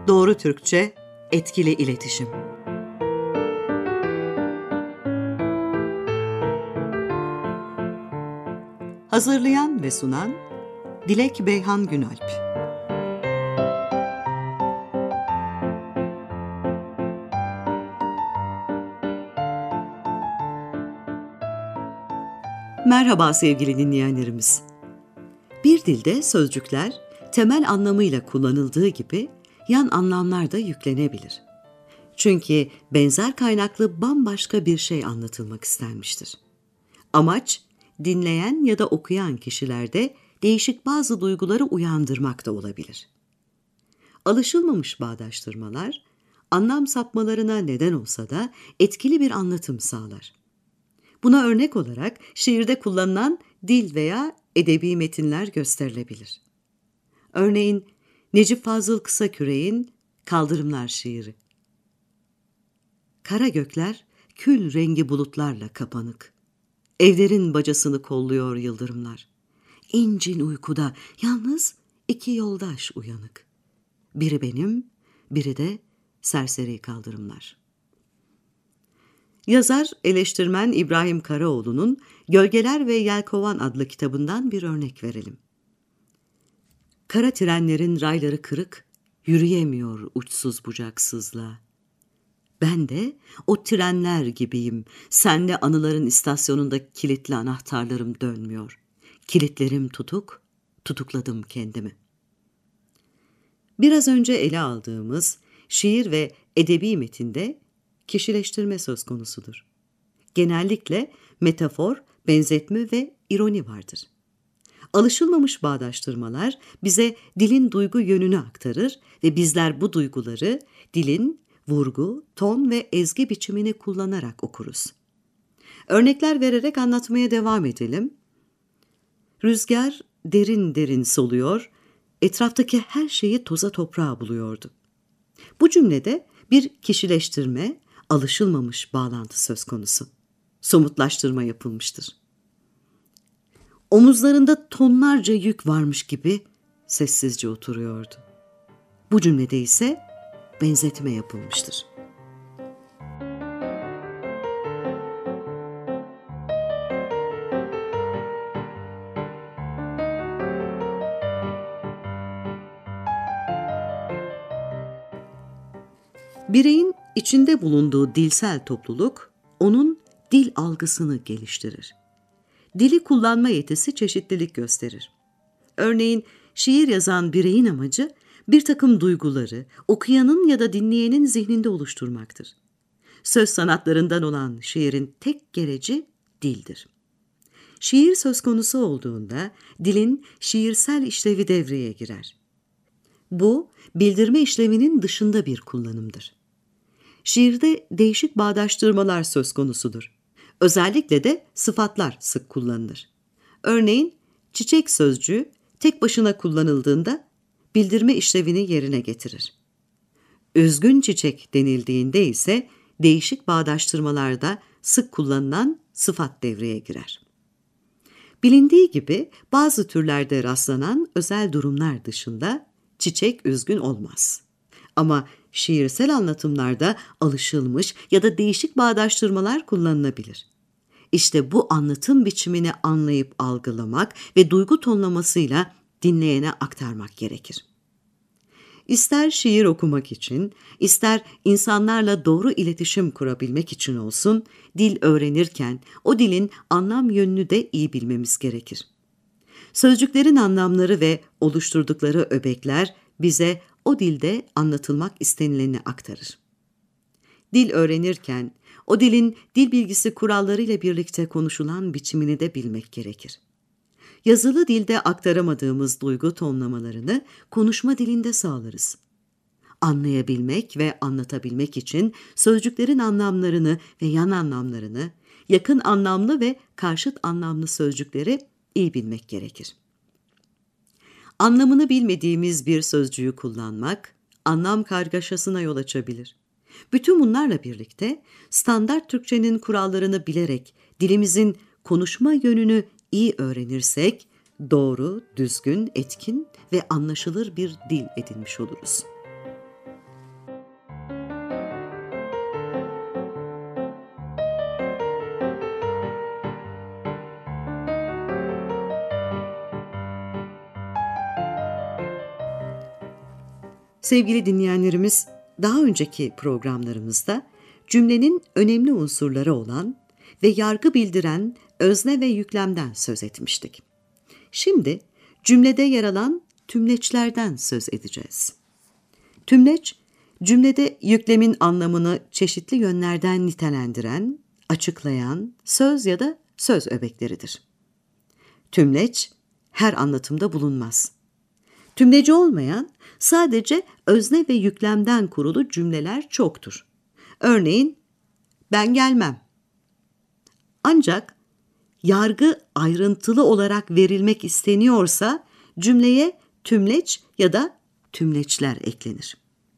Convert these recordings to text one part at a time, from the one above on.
Doğru Türkçe, etkili iletişim. Hazırlayan ve sunan Dilek Beyhan Günalp. Merhaba sevgili dinleyenlerimiz. Bir dilde sözcükler temel anlamıyla kullanıldığı gibi yan anlamlar da yüklenebilir. Çünkü benzer kaynaklı bambaşka bir şey anlatılmak istenmiştir. Amaç, dinleyen ya da okuyan kişilerde değişik bazı duyguları uyandırmak da olabilir. Alışılmamış bağdaştırmalar, anlam sapmalarına neden olsa da etkili bir anlatım sağlar. Buna örnek olarak şiirde kullanılan dil veya edebi metinler gösterilebilir. Örneğin Necip Fazıl Kısakürek'in Kaldırımlar şiiri. Kara gökler kül rengi bulutlarla kapanık. Evlerin bacasını kolluyor yıldırımlar. İncin uykuda yalnız iki yoldaş uyanık. Biri benim, biri de serseri kaldırımlar. Yazar, eleştirmen İbrahim Karaoğlu'nun Gölgeler ve Yelkovan adlı kitabından bir örnek verelim. Kara trenlerin rayları kırık, yürüyemiyor uçsuz bucaksızla. Ben de o trenler gibiyim, senle anıların istasyonunda kilitli anahtarlarım dönmüyor. Kilitlerim tutuk, tutukladım kendimi. Biraz önce ele aldığımız şiir ve edebi metinde kişileştirme söz konusudur. Genellikle metafor, benzetme ve ironi vardır. Alışılmamış bağdaştırmalar bize dilin duygu yönünü aktarır ve bizler bu duyguları dilin vurgu, ton ve ezgi biçimini kullanarak okuruz. Örnekler vererek anlatmaya devam edelim. Rüzgar derin derin soluyor, etraftaki her şeyi toza toprağa buluyordu. Bu cümlede bir kişileştirme, alışılmamış bağlantı söz konusu. Somutlaştırma yapılmıştır. Omuzlarında tonlarca yük varmış gibi sessizce oturuyordu. Bu cümlede ise benzetme yapılmıştır. Bireyin içinde bulunduğu dilsel topluluk, onun dil algısını geliştirir. Dili kullanma yetisi çeşitlilik gösterir. Örneğin şiir yazan bireyin amacı bir takım duyguları okuyanın ya da dinleyenin zihninde oluşturmaktır. Söz sanatlarından olan şiirin tek gereci dildir. Şiir söz konusu olduğunda dilin şiirsel işlevi devreye girer. Bu, bildirme işlevinin dışında bir kullanımdır. Şiirde değişik bağdaştırmalar söz konusudur. Özellikle de sıfatlar sık kullanılır. Örneğin çiçek sözcüğü tek başına kullanıldığında bildirme işlevini yerine getirir. Üzgün çiçek denildiğinde ise değişik bağdaştırmalarda sık kullanılan sıfat devreye girer. Bilindiği gibi bazı türlerde rastlanan özel durumlar dışında çiçek üzgün olmaz. Ama şiirsel anlatımlarda alışılmış ya da değişik bağdaştırmalar kullanılabilir. İşte bu anlatım biçimini anlayıp algılamak ve duygu tonlamasıyla dinleyene aktarmak gerekir. İster şiir okumak için, ister insanlarla doğru iletişim kurabilmek için olsun, dil öğrenirken o dilin anlam yönünü de iyi bilmemiz gerekir. Sözcüklerin anlamları ve oluşturdukları öbekler bize o dilde anlatılmak istenileni aktarır. Dil öğrenirken o dilin dil bilgisi kurallarıyla birlikte konuşulan biçimini de bilmek gerekir. Yazılı dilde aktaramadığımız duygu tonlamalarını konuşma dilinde sağlarız. Anlayabilmek ve anlatabilmek için sözcüklerin anlamlarını ve yan anlamlarını, yakın anlamlı ve karşıt anlamlı sözcükleri iyi bilmek gerekir. Anlamını bilmediğimiz bir sözcüğü kullanmak, anlam kargaşasına yol açabilir. Bütün bunlarla birlikte standart Türkçenin kurallarını bilerek dilimizin konuşma yönünü iyi öğrenirsek, doğru, düzgün, etkin ve anlaşılır bir dil edinmiş oluruz. Sevgili dinleyenlerimiz, daha önceki programlarımızda cümlenin önemli unsurları olan ve yargı bildiren özne ve yüklemden söz etmiştik. Şimdi cümlede yer alan tümleçlerden söz edeceğiz. Tümleç, cümlede yüklemin anlamını çeşitli yönlerden nitelendiren, açıklayan söz ya da söz öbekleridir. Tümleç her anlatımda bulunmaz. Tümleci olmayan, sadece özne ve yüklemden kurulu cümleler çoktur. Örneğin, ben gelmem. Ancak yargı ayrıntılı olarak verilmek isteniyorsa cümleye tümleç ya da tümleçler eklenir.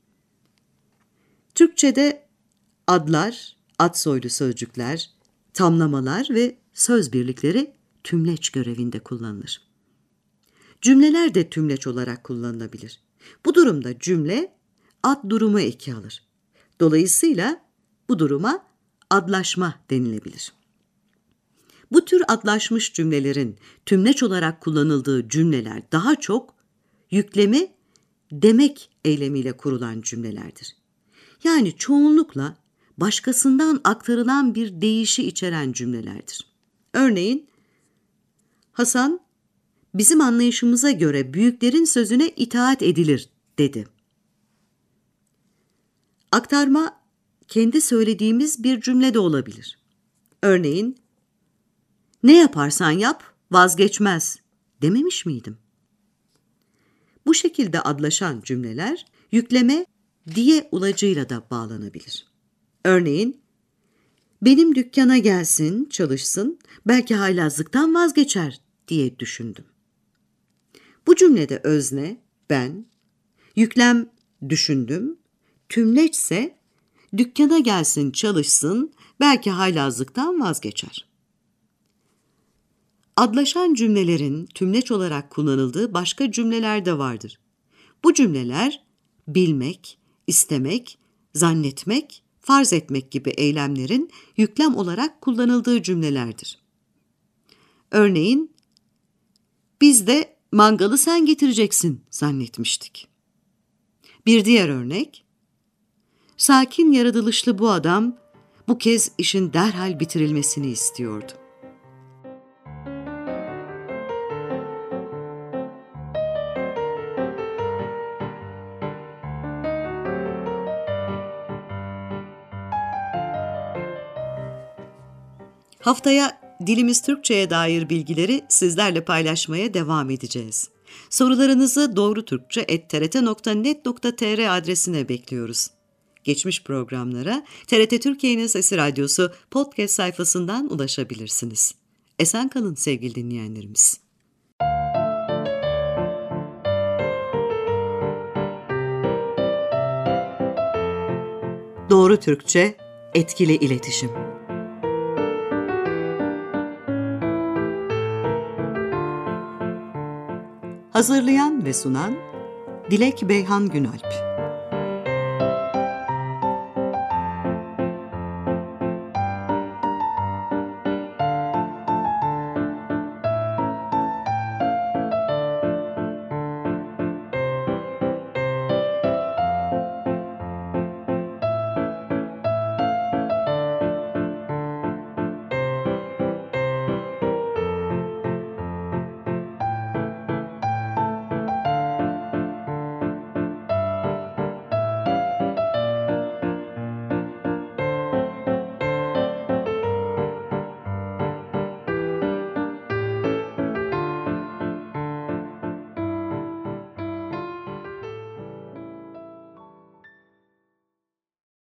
Türkçe'de adlar, ad soylu sözcükler, tamlamalar ve söz birlikleri tümleç görevinde kullanılır. Cümleler de tümleç olarak kullanılabilir. Bu durumda cümle ad durumu eki alır. Dolayısıyla bu duruma adlaşma denilebilir. Bu tür adlaşmış cümlelerin tümleç olarak kullanıldığı cümleler daha çok yüklemi demek eylemiyle kurulan cümlelerdir. Yani çoğunlukla başkasından aktarılan bir deyişi içeren cümlelerdir. Örneğin, Hasan, bizim anlayışımıza göre büyüklerin sözüne itaat edilir, dedi. Aktarma, kendi söylediğimiz bir cümle de olabilir. Örneğin, ne yaparsan yap, vazgeçmez, dememiş miydim? Bu şekilde adlaşan cümleler, yükleme diye ulacıyla da bağlanabilir. Örneğin, benim dükkana gelsin, çalışsın, belki haylazlıktan vazgeçer diye düşündüm. Bu cümlede özne, ben, yüklem, düşündüm, tümleçse, dükkana gelsin, çalışsın, belki haylazlıktan vazgeçer. Adlaşan cümlelerin tümleç olarak kullanıldığı başka cümleler de vardır. Bu cümleler, bilmek, istemek, zannetmek, farz etmek gibi eylemlerin yüklem olarak kullanıldığı cümlelerdir. Örneğin, biz de mangalı sen getireceksin zannetmiştik. Bir diğer örnek, sakin yaratılışlı bu adam bu kez işin derhal bitirilmesini istiyordu. Haftaya Dilimiz Türkçe'ye dair bilgileri sizlerle paylaşmaya devam edeceğiz. Sorularınızı doğruturkçe@trt.net.tr adresine bekliyoruz. Geçmiş programlara TRT Türkiye'nin Sesi Radyosu podcast sayfasından ulaşabilirsiniz. Esen kalın sevgili dinleyenlerimiz. Doğru Türkçe, etkili iletişim. Hazırlayan ve sunan Dilek Beyhan Günalp.